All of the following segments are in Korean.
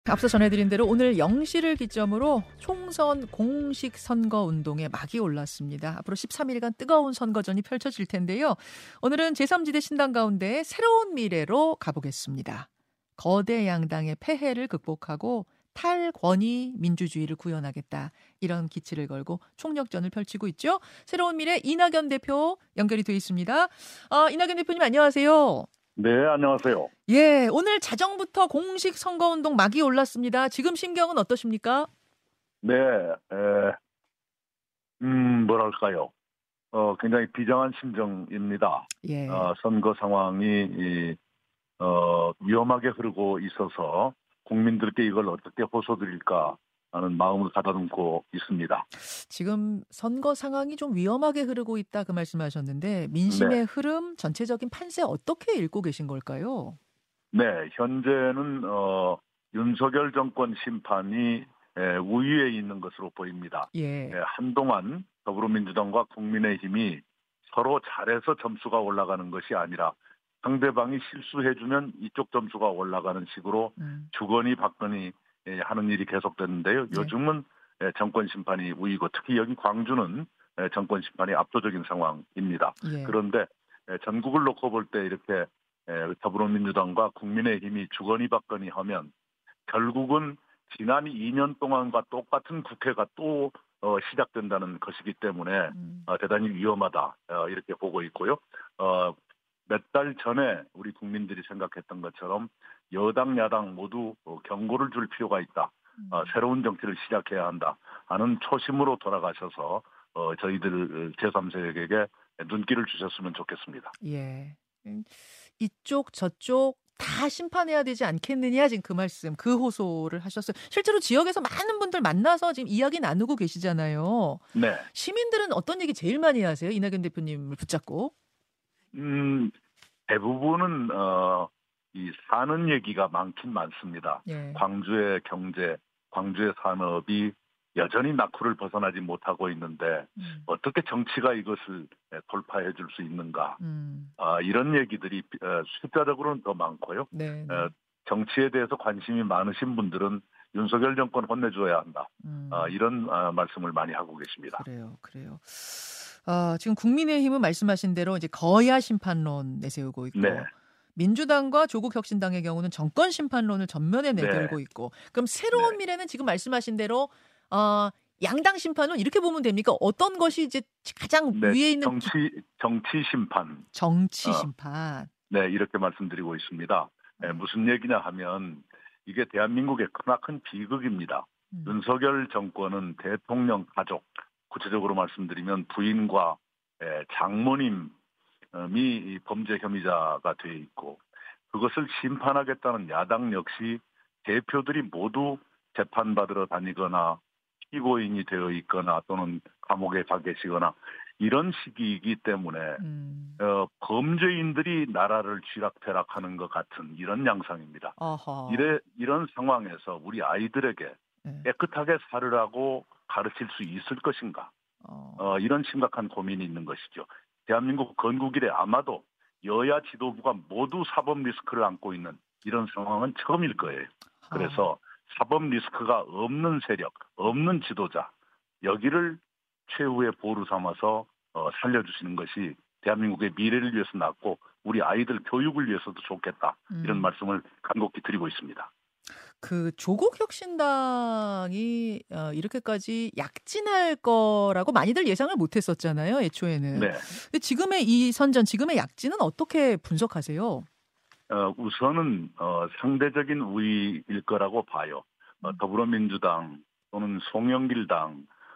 앞서 전해드린 대로 오늘 0시를 기점으로 총선 공식 선거 운동에 막이 올랐습니다. 앞으로 13일간 뜨거운 선거전이 펼쳐질 텐데요. 오늘은 제3지대 신당 가운데 새로운 미래로 가보겠습니다. 거대 양당의 폐해를 극복하고 탈권위 민주주의를 구현하겠다. 이런 기치를 걸고 총력전을 펼치고 있죠. 새로운 미래 이낙연 대표 연결이 돼 있습니다. 이낙연 대표님 안녕하세요. 네, 안녕하세요. 예, 오늘 자정부터 공식 선거운동 막이 올랐습니다. 지금 심경은 어떠십니까? 네, 뭐랄까요. 굉장히 비장한 심정입니다. 예. 선거 상황이, 위험하게 흐르고 있어서 국민들께 이걸 어떻게 호소드릴까 하는 마음을 가다듬고 있습니다. 지금 선거 상황이 좀 위험하게 흐르고 있다 그 말씀하셨는데 네, 민심의 흐름, 전체적인 판세 어떻게 읽고 계신 걸까요? 네, 현재는, 윤석열 정권 심판이 우위에 있는 것으로 보입니다. 예. 한동안 더불어민주당과 국민의힘이 서로 잘해서 점수가 올라가는 것이 아니라 상대방이 실수해주면 이쪽 점수가 올라가는 식으로 음. 주거니 받거니 하는 일이 계속됐는데요. 네. 요즘은 정권 심판이 우위고 특히 여기 광주는 정권 심판이 압도적인 상황입니다. 예. 그런데 전국을 놓고 볼 때 이렇게 더불어민주당과 국민의힘이 주거니 받거니 하면 결국은 지난 2년 동안과 똑같은 국회가 또 시작된다는 것이기 때문에 대단히 위험하다 이렇게 보고 있고요. 몇 달 전에 우리 국민들이 생각했던 것처럼 여당 야당 모두 경고를 줄 필요가 있다. 새로운 정치를 시작해야 한다 하는 초심으로 돌아가셔서 저희들 제3세력에게 눈길을 주셨으면 좋겠습니다. 예. 이쪽 저쪽 다 심판해야 되지 않겠느냐 지금 그 말씀, 그 호소를 하셨어요. 실제로 지역에서 많은 분들 만나서 지금 이야기 나누고 계시잖아요. 네. 시민들은 어떤 얘기 제일 많이 하세요? 이낙연 대표님을 붙잡고. 대부분은 이 사는 얘기가 많긴 많습니다. 예. 광주의 경제, 광주의 산업이 여전히 낙후를 벗어나지 못하고 있는데 어떻게 정치가 이것을 돌파해 줄 수 있는가? 음. 이런 얘기들이 숫자적으로는 더 많고요. 네, 네. 정치에 대해서 관심이 많으신 분들은 윤석열 정권 혼내줘야 한다. 이런 말씀을 많이 하고 계십니다. 그래요, 그래요. 지금 국민의힘은 말씀하신 대로 이제 거야 심판론 내세우고 있고, 네, 민주당과 조국혁신당의 경우는 정권 심판론을 전면에 네, 내걸고 있고, 그럼 새로운 네. 미래는 지금 말씀하신 대로 양당 심판론 이렇게 보면 됩니까? 어떤 것이 이제 가장 네, 위에 있는 정치 심판. 정치 어, 심판? 네, 이렇게 말씀드리고 있습니다. 무슨 얘기냐 하면 이게 대한민국의 크나큰 비극입니다. 음, 윤석열 정권은 대통령 가족, 구체적으로 말씀드리면 부인과 장모님이 이 범죄 혐의자가 돼 있고 그것을 심판하겠다는 야당 역시 대표들이 모두 재판받으러 다니거나 피고인이 되어 있거나 또는 감옥에 가 계시거나 이런 시기이기 때문에 음, 범죄인들이 나라를 쥐락펴락하는 것 같은 이런 양상입니다. 아하, 이런 상황에서 우리 아이들에게 네, 깨끗하게 살으라고 가르칠 수 있을 것인가? 어, 이런 심각한 고민이 있는 것이죠. 대한민국 건국 이래 아마도 여야 지도부가 모두 사법 리스크를 안고 있는 이런 상황은 처음일 거예요. 아, 그래서 사법 리스크가 없는 세력, 없는 지도자, 여기를 최후의 보루 삼아서 살려주시는 것이 대한민국의 미래를 위해서 낫고 우리 아이들 교육을 위해서도 좋겠다. 이런 음. 말씀을 간곡히 드리고 있습니다. 그 조국 혁신당이 이렇게까지 약진할 거라고 많이들 예상을 못 했었잖아요, 애초에는. 네. 근데 지금의 이 선전, 지금의 약진은 어떻게 분석하세요? 우선은 상대적인 우위일 거라고 봐요. 더불어민주당 또는 송영길당에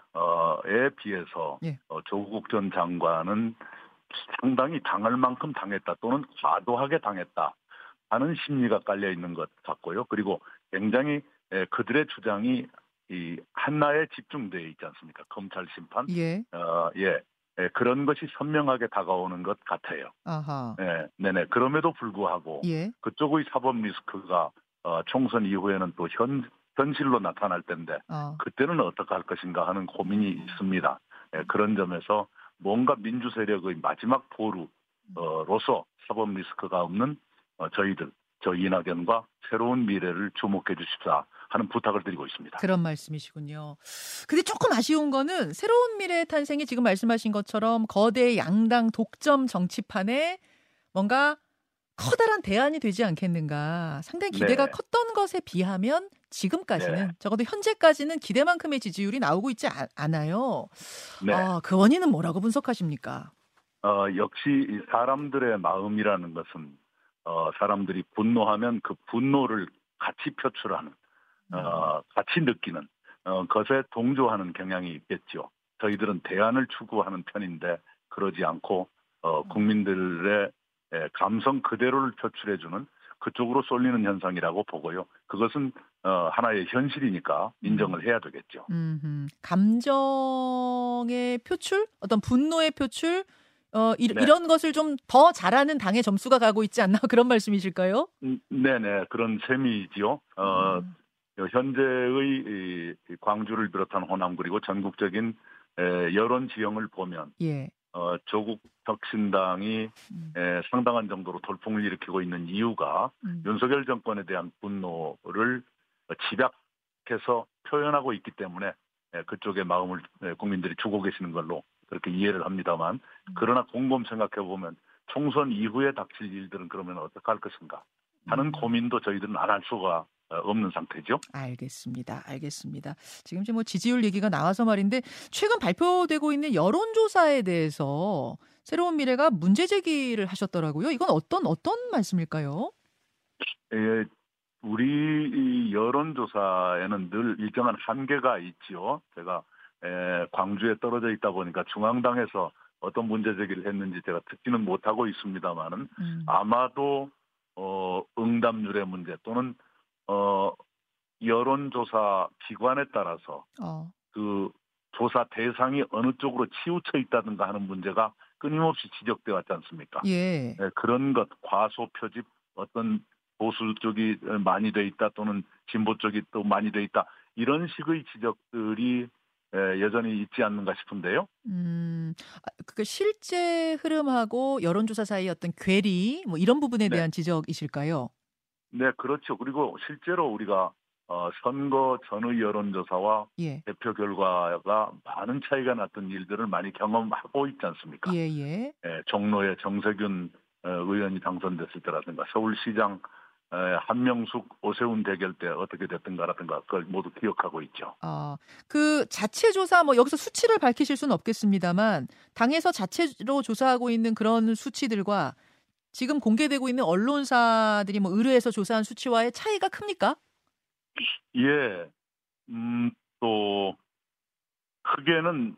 비해서 예. 조국 전 장관은 상당히 당할 만큼 당했다 또는 과도하게 당했다 하는 심리가 깔려 있는 것 같고요. 그리고 굉장히 그들의 주장이 이 한나에 집중되어 있지 않습니까? 검찰 심판, 예. 예, 그런 것이 선명하게 다가오는 것 같아요. 아하. 네, 네네. 그럼에도 불구하고 예. 그쪽의 사법 리스크가 총선 이후에는 또 현실로 나타날 텐데 아. 그때는 어떻게 할 것인가 하는 고민이 있습니다. 그런 점에서 뭔가 민주 세력의 마지막 보루로서 사법 리스크가 없는 저희들, 저 이낙연과 새로운 미래를 주목해 주십사 하는 부탁을 드리고 있습니다. 그런 말씀이시군요. 근데 조금 아쉬운 거는 새로운 미래의 탄생이 지금 말씀하신 것처럼 거대 양당 독점 정치판에 뭔가 커다란 대안이 되지 않겠는가. 상당히 기대가 네, 컸던 것에 비하면 네, 지금까지는 적어도 현재까지는 기대만큼의 지지율이 나오고 있지 않아요. 네. 그 원인은 뭐라고 분석하십니까? 역시 이 사람들의 마음이라는 것은 사람들이 분노하면 그 분노를 같이 표출하는, 음, 같이 느끼는 것에 동조하는 경향이 있겠죠. 저희들은 대안을 추구하는 편인데 그러지 않고 국민들의 감성 그대로를 표출해주는 그쪽으로 쏠리는 현상이라고 보고요. 그것은 하나의 현실이니까 음. 인정을 해야 되겠죠. 감정의 표출, 어떤 분노의 표출, 네. 이런 것을 좀 더 잘하는 당의 점수가 가고 있지 않나 그런 말씀이실까요? 네네, 그런 셈이지요. 음, 현재의 이 광주를 비롯한 호남 그리고 전국적인 여론 지형을 보면 예. 조국 혁신당이 음, 상당한 정도로 돌풍을 일으키고 있는 이유가 음, 윤석열 정권에 대한 분노를 집약해서 표현하고 있기 때문에 그쪽의 마음을 국민들이 주고 계시는 걸로 그렇게 이해를 합니다만, 음, 그러나 곰곰 생각해 보면 총선 이후에 닥칠 일들은 그러면 어떻게 할 것인가 하는 음. 고민도 저희들은 안 할 수가 없는 상태죠. 알겠습니다. 알겠습니다. 지금 이제 뭐 지지율 얘기가 나와서 말인데 최근 발표되고 있는 여론조사에 대해서 새로운 미래가 문제 제기를 하셨더라고요. 이건 어떤 말씀일까요? 예, 우리 이 여론조사에는 늘 일정한 한계가 있지요. 제가 광주에 떨어져 있다 보니까 중앙당에서 어떤 문제 제기를 했는지 제가 듣지는 못하고 있습니다만은, 음, 아마도 응답률의 문제 또는 어, 여론조사 기관에 따라서 어, 그 조사 대상이 어느 쪽으로 치우쳐 있다든가 하는 문제가 끊임없이 지적돼 왔지 않습니까? 예. 그런 것, 과소 표집, 어떤 보수 쪽이 많이 돼 있다 또는 진보 쪽이 또 많이 돼 있다, 이런 식의 지적들이 여전히 있지 않는가 싶은데요. 그 실제 흐름하고 여론조사 사이의 어떤 괴리, 뭐 이런 부분에 네, 대한 지적이실까요? 네, 그렇죠. 그리고 실제로 우리가 선거 전의 여론조사와 예. 대표 결과가 많은 차이가 났던 일들을 많이 경험하고 있지 않습니까? 예, 예. 종로에 정세균 의원이 당선됐을 때라든가 서울시장 한명숙 오세훈 대결 때 어떻게 됐던가라든가 그걸 모두 기억하고 있죠. 그 자체 조사 뭐 여기서 수치를 밝히실 수는 없겠습니다만 당에서 자체로 조사하고 있는 그런 수치들과 지금 공개되고 있는 언론사들이 뭐 의뢰해서 조사한 수치와의 차이가 큽니까? 예, 또 크게는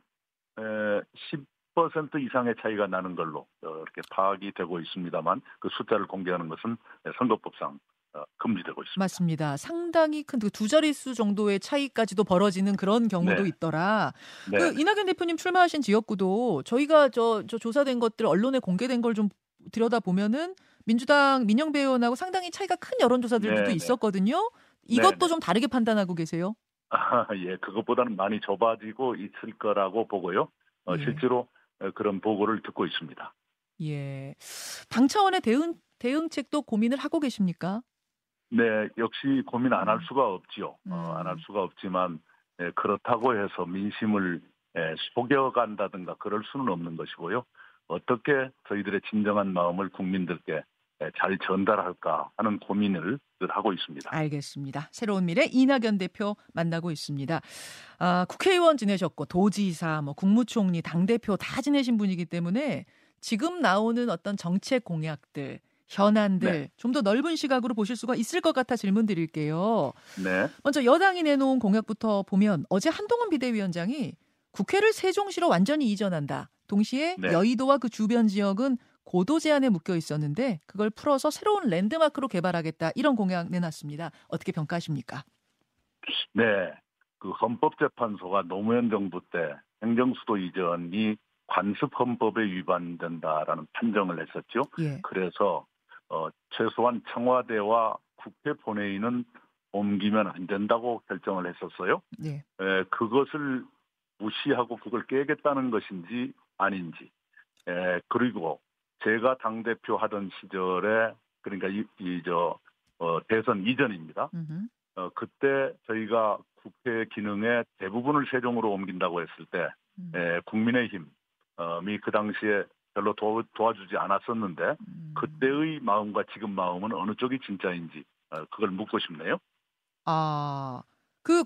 10% 이상의 차이가 나는 걸로 이렇게 파악이 되고 있습니다만, 그 숫자를 공개하는 것은 선거법상 금지되고 있습니다. 맞습니다. 상당히 큰 그 두 자릿수 정도의 차이까지도 벌어지는 그런 경우도 네, 있더라. 네, 그 네. 이낙연 대표님 출마하신 지역구도 저희가 저 조사된 것들 언론에 공개된 걸 좀 들여다 보면은 민주당 민영배 의원하고 상당히 차이가 큰 여론조사들도 네, 네, 있었거든요. 네, 이것도 네. 좀 다르게 판단하고 계세요? 예, 그것보다는 많이 좁아지고 있을 거라고 보고요. 예. 실제로 그런 보고를 듣고 있습니다. 예. 당 차원의 대응책도 고민을 하고 계십니까? 네, 역시 고민 안 할 음. 수가 없지요. 안 할 음. 수가 없지만 그렇다고 해서 민심을 속여간다든가 그럴 수는 없는 것이고요. 어떻게 저희들의 진정한 마음을 국민들께 잘 전달할까 하는 고민을 늘 하고 있습니다. 알겠습니다. 새로운 미래 이낙연 대표 만나고 있습니다. 국회의원 지내셨고 도지사, 뭐 국무총리, 당대표 다 지내신 분이기 때문에 지금 나오는 어떤 정책 공약들, 네, 현안들 좀 더 넓은 시각으로 보실 수가 있을 것 같아 질문 드릴게요. 네, 먼저 여당이 내놓은 공약부터 보면 어제 한동훈 비대위원장이 국회를 세종시로 완전히 이전한다. 동시에 네, 여의도와 그 주변 지역은 고도 제한에 묶여 있었는데 그걸 풀어서 새로운 랜드마크로 개발하겠다. 이런 공약 내놨습니다. 어떻게 평가하십니까? 네. 그 헌법재판소가 노무현 정부 때 행정수도 이전이 관습헌법에 위반된다라는 판정을 했었죠. 예. 그래서 최소한 청와대와 국회 본회의는 옮기면 안 된다고 결정을 했었어요. 네. 그것을 무시하고 그걸 깨겠다는 것인지 아닌지. 그리고 제가 당대표 하던 시절에, 그러니까 대선 이전입니다. 음흠. 그때 저희가 국회 기능의 대부분을 세종으로 옮긴다고 했을 때 국민의힘이 그 당시에 별로 도와주지 않았었는데 그때의 마음과 지금 마음은 어느 쪽이 진짜인지 그걸 묻고 싶네요. 그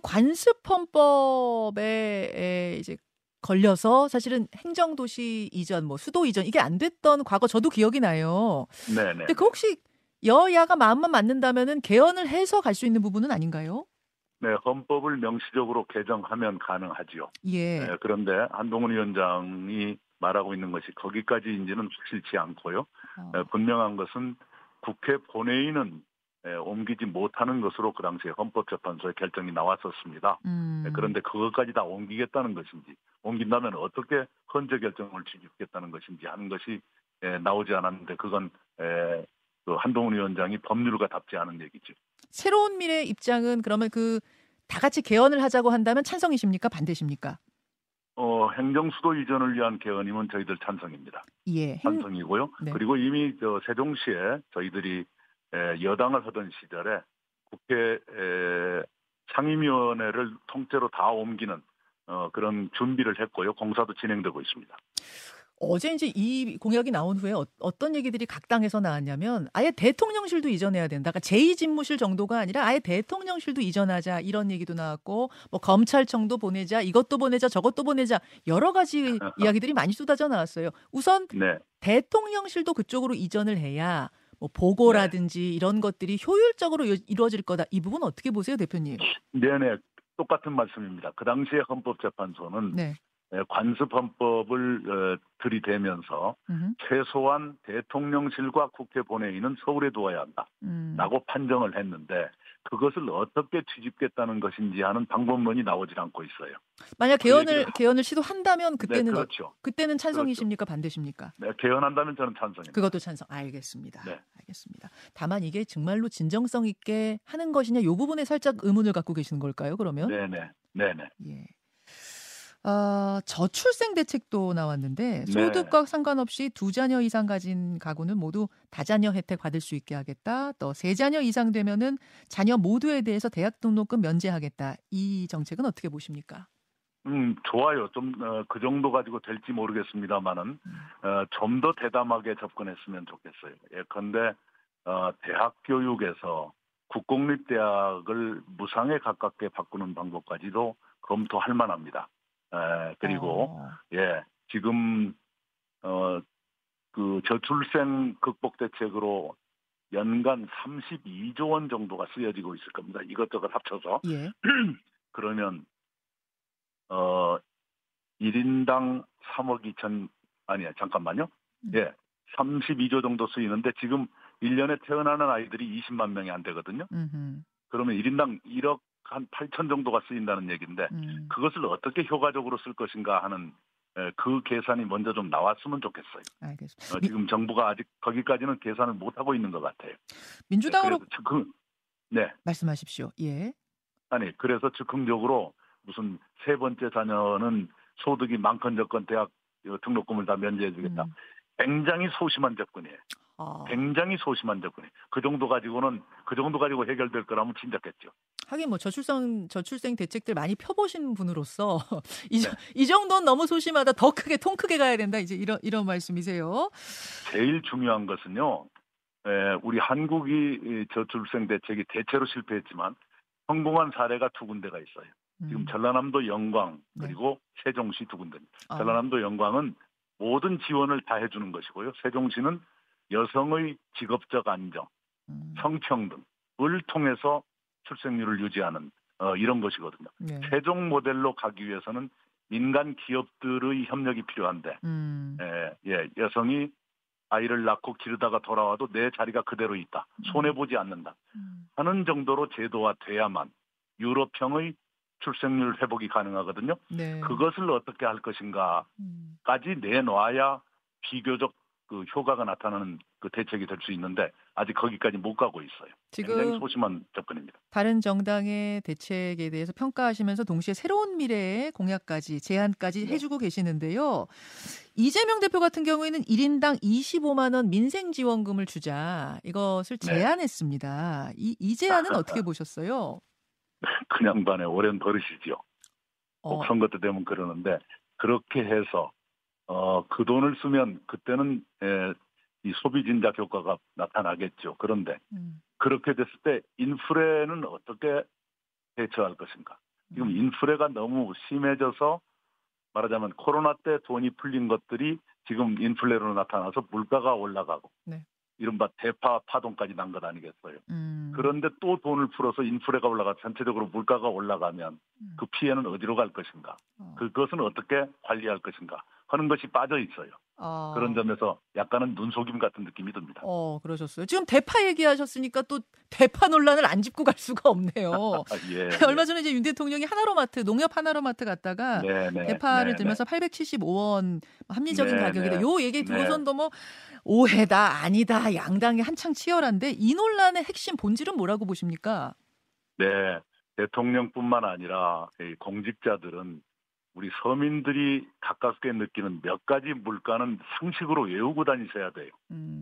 관습헌법에 이제 걸려서 사실은 행정도시 이전, 뭐 수도 이전 이게 안 됐던 과거 저도 기억이 나요. 네네. 근데 그 혹시 여야가 마음만 맞는다면은 개헌을 해서 갈 수 있는 부분은 아닌가요? 네, 헌법을 명시적으로 개정하면 가능하지요. 예. 네, 그런데 한동훈 위원장이 말하고 있는 것이 거기까지인지는 확실치 않고요. 분명한 것은 국회 본회의는 옮기지 못하는 것으로 그 당시에 헌법재판소의 결정이 나왔었습니다. 그런데 그것까지 다 옮기겠다는 것인지, 옮긴다면 어떻게 헌재 결정을 취집하겠다는 것인지 하는 것이 나오지 않았는데 그건 그 한동훈 위원장이 법률과 답지 않은 얘기죠. 새로운 미래 입장은 그러면 다 같이 개헌을 하자고 한다면 찬성이십니까? 반대십니까? 행정수도 이전을 위한 개헌이면 저희들 찬성입니다. 예. 찬성이고요. 네. 그리고 이미 세종시에 저희들이 여당을 하던 시절에 국회 상임위원회를 통째로 다 옮기는 그런 준비를 했고요. 공사도 진행되고 있습니다. 어제 이제 이 공약이 나온 후에 어떤 얘기들이 각 당에서 나왔냐면 아예 대통령실도 이전해야 된다. 그러니까 제2집무실 정도가 아니라 아예 대통령실도 이전하자 이런 얘기도 나왔고 뭐 검찰청도 보내자 이것도 보내자 저것도 보내자 여러 가지 이야기들이 많이 쏟아져 나왔어요. 우선 네. 대통령실도 그쪽으로 이전을 해야 뭐 보고라든지 이런 것들이 효율적으로 이루어질 거다. 이 부분 어떻게 보세요, 대표님? 네네. 똑같은 말씀입니다. 그 당시에 헌법재판소는 네. 관습헌법을 들이대면서 최소한 대통령실과 국회 본회의는 서울에 두어야 한다라고 판정을 했는데 그것을 어떻게 뒤집겠다는 것인지 하는 방법론이 나오질 않고 있어요. 만약 개헌을 시도한다면 그때는 네, 그렇죠. 그때는 찬성이십니까? 그렇죠. 반대십니까? 네, 개헌한다면 저는 찬성입니다. 그것도 찬성. 알겠습니다. 네. 알겠습니다. 다만 이게 정말로 진정성 있게 하는 것이냐 이 부분에 살짝 의문을 갖고 계시는 걸까요? 그러면? 네네. 예. 저출생 대책도 나왔는데 소득과 상관없이 2자녀 이상 가진 가구는 모두 다자녀 혜택 받을 수 있게 하겠다. 또 3자녀 이상 되면은 자녀 모두에 대해서 대학 등록금 면제하겠다. 이 정책은 어떻게 보십니까? 좋아요. 좀 그 정도 가지고 될지 모르겠습니다만은 좀 더 대담하게 접근했으면 좋겠어요. 예컨대 대학 교육에서 국공립대학을 무상에 가깝게 바꾸는 방법까지도 검토할 만합니다. 그리고 지금 그 저출생 극복 대책으로 연간 32조 원 정도가 쓰여지고 있을 겁니다. 이것저것 합쳐서. 예. 그러면 1인당 3억 2천 아니야 잠깐만요. 32조 정도 쓰이는데 지금 1년에 태어나는 아이들이 20만 명이 안 되거든요. 그러면 1인당 1억 한 8천 정도가 쓰인다는 얘기인데 그것을 어떻게 효과적으로 쓸 것인가 하는 그 계산이 먼저 좀 나왔으면 좋겠어요. 알겠습니다. 지금 정부가 아직 거기까지는 계산을 못하고 있는 것 같아요. 민주당으로 네. 말씀하십시오. 예. 아니 그래서 즉흥적으로 무슨 세 번째 자녀는 소득이 많건적건 대학 등록금을 다 면제해 주겠다. 굉장히 소심한 접근이에요. 굉장히 소심한 접근이에요. 그 정도 가지고 해결될 거라면 진작했죠. 하긴 뭐 저출생 대책들 많이 펴보신 분으로서 이 정도는 너무 소심하다. 더 크게 통 크게 가야 된다. 이제 이런 말씀이세요. 제일 중요한 것은요. 우리 한국이 저출생 대책이 대체로 실패했지만 성공한 사례가 2군데가 있어요. 지금 전라남도 영광 그리고 세종시 2군데입니다. 전라남도 영광은 모든 지원을 다 해주는 것이고요. 세종시는 여성의 직업적 안정, 성평등을 통해서 출생률을 유지하는 이런 것이거든요. 세종 모델로 가기 위해서는 민간 기업들의 협력이 필요한데 여성이 아이를 낳고 기르다가 돌아와도 내 자리가 그대로 있다. 손해보지 않는다. 하는 정도로 제도화돼야만 유럽형의 출생률 회복이 가능하거든요. 그것을 어떻게 할 것인가까지 내놔야 비교적 그 효과가 나타나는 그 대책이 될 수 있는데 아직 거기까지 못 가고 있어요. 지금 굉장히 소심한 접근입니다. 다른 정당의 대책에 대해서 평가하시면서 동시에 새로운 미래의 공약까지 제안까지 해주고 계시는데요. 이재명 대표 같은 경우에는 1인당 25만 원 민생지원금을 주자 이것을 제안했습니다. 이 제안은 어떻게 보셨어요? 그 양반의 오랜 버릇이죠. 꼭 선거 때 되면 그러는데 그렇게 해서 그 돈을 쓰면 그때는 이 소비 진작 효과가 나타나겠죠. 그런데 그렇게 됐을 때 인플레는 어떻게 대처할 것인가? 지금 인플레가 너무 심해져서 말하자면 코로나 때 돈이 풀린 것들이 지금 인플레로 나타나서 물가가 올라가고 네. 이른바 대파 파동까지 난 것 아니겠어요. 그런데 또 돈을 풀어서 인플레가 올라가 전체적으로 물가가 올라가면 그 피해는 어디로 갈 것인가? 그것은 어떻게 관리할 것인가 하는 것이 빠져 있어요. 그런 점에서 약간은 눈속임 같은 느낌이 듭니다. 그러셨어요. 지금 대파 얘기하셨으니까 또 대파 논란을 안 짚고 갈 수가 없네요. 예, 얼마 전에 이제 윤 대통령이 농협 하나로마트 갔다가 대파를 들면서 875원 합리적인 가격이다. 요 얘기 들어선도 뭐 오해다 아니다 양당이 한창 치열한데 이 논란의 핵심 본질은 뭐라고 보십니까? 네, 대통령뿐만 아니라 공직자들은 우리 서민들이 가깝게 느끼는 몇 가지 물가는 상식으로 외우고 다니셔야 돼요.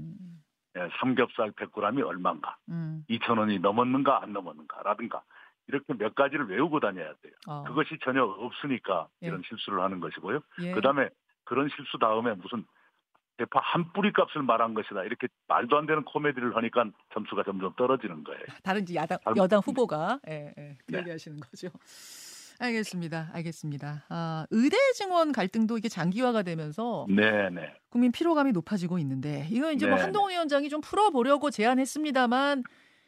삼겹살 100g이 얼마인가, 2,000원이 넘었는가 안 넘었는가라든가 이렇게 몇 가지를 외우고 다녀야 돼요. 그것이 전혀 없으니까 이런 실수를 하는 것이고요. 그다음에 그런 실수 다음에 무슨 대파 한 뿌리 값을 말한 것이다. 이렇게 말도 안 되는 코미디를 하니까 점수가 점점 떨어지는 거예요. 다른 여당 후보가 얘기하시는 거죠. 알겠습니다. 의대 증원 갈등도 이게 장기화가 되면서 국민 피로감이 높아지고 있는데 이거 이제 뭐 한동훈 위원장이 좀 풀어보려고 제안했습니다만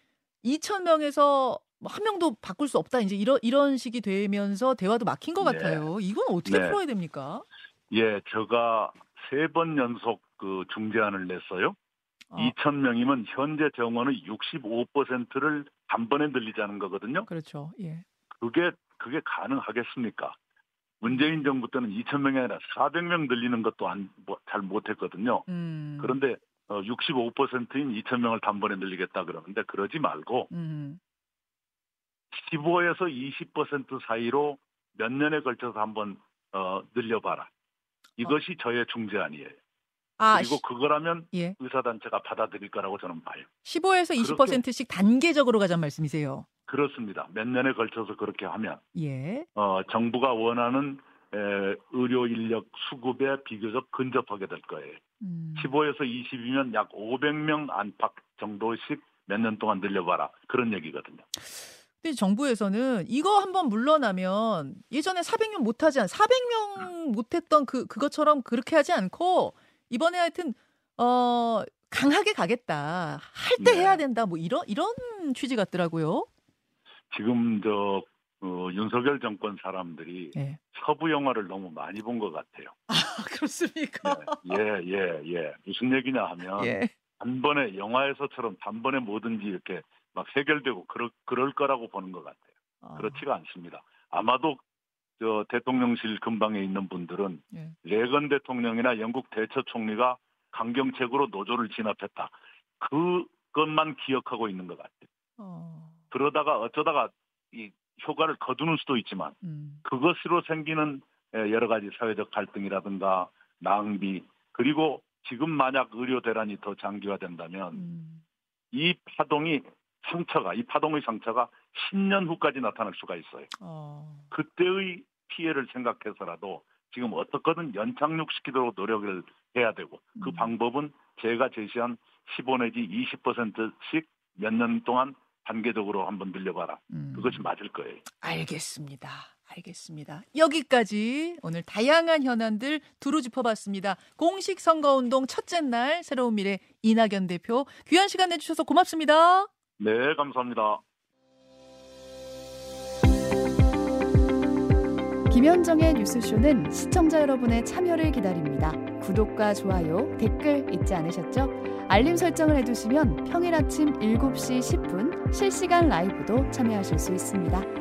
2,000명에서 한 명도 바꿀 수 없다. 이제 이런 식이 되면서 대화도 막힌 것 같아요. 이건 어떻게 풀어야 됩니까? 예, 제가 3번 연속 그 중재안을 냈어요. 2,000명이면 현재 정원의 65%를 단번에 늘리자는 거거든요. 그렇죠. 예. 그게 가능하겠습니까? 문재인 정부 때는 2,000명이 아니라 400명 늘리는 것도 잘 못했거든요. 그런데 65%인 2,000명을 단번에 늘리겠다 그러는데 그러지 말고 15에서 20% 사이로 몇 년에 걸쳐서 한번 늘려봐라. 이것이 저의 중재안이에요. 그리고 그거라면 의사단체가 받아들일 거라고 저는 봐요. 15에서 20%씩 단계적으로 가자는 말씀이세요? 그렇습니다. 몇 년에 걸쳐서 그렇게 하면 정부가 원하는 의료 인력 수급에 비교적 근접하게 될 거예요. 15에서 20이면 약 500명 안팎 정도씩 몇 년 동안 늘려봐라. 그런 얘기거든요. 근데 정부에서는 이거 한번 물러나면 예전에 400명 못했던 그것처럼 그렇게 하지 않고 이번에 하여튼 강하게 가겠다. 할 때 해야 된다. 뭐 이런 취지 같더라고요. 지금 윤석열 정권 사람들이 서부 영화를 너무 많이 본 것 같아요. 그렇습니까? 예. 무슨 얘기냐 하면 단번에 영화에서처럼 단번에 뭐든지 이렇게 막 해결되고 그럴 거라고 보는 것 같아요. 그렇지가 않습니다. 아마도 대통령실 근방에 있는 분들은 레건 대통령이나 영국 대처 총리가 강경책으로 노조를 진압했다. 그것만 기억하고 있는 것 같아요. 그러다가 어쩌다가 이 효과를 거두는 수도 있지만 그것으로 생기는 여러 가지 사회적 갈등이라든가 낭비 그리고 지금 만약 의료 대란이 더 장기화된다면 이 파동의 상처가 10년 후까지 나타날 수가 있어요. 그때의 피해를 생각해서라도 지금 어떻게든 연착륙시키도록 노력을 해야 되고 그 방법은 제가 제시한 15 내지 20%씩 몇 년 동안 단계적으로 한번 늘려봐라. 그것이 맞을 거예요. 알겠습니다. 여기까지 오늘 다양한 현안들 두루 짚어봤습니다. 공식 선거운동 첫째 날 새로운 미래 이낙연 대표 귀한 시간 내주셔서 고맙습니다. 네, 감사합니다. 김현정의 뉴스쇼는 시청자 여러분의 참여를 기다립니다. 구독과 좋아요, 댓글 잊지 않으셨죠? 알림 설정을 해두시면 평일 아침 7시 10분 실시간 라이브도 참여하실 수 있습니다.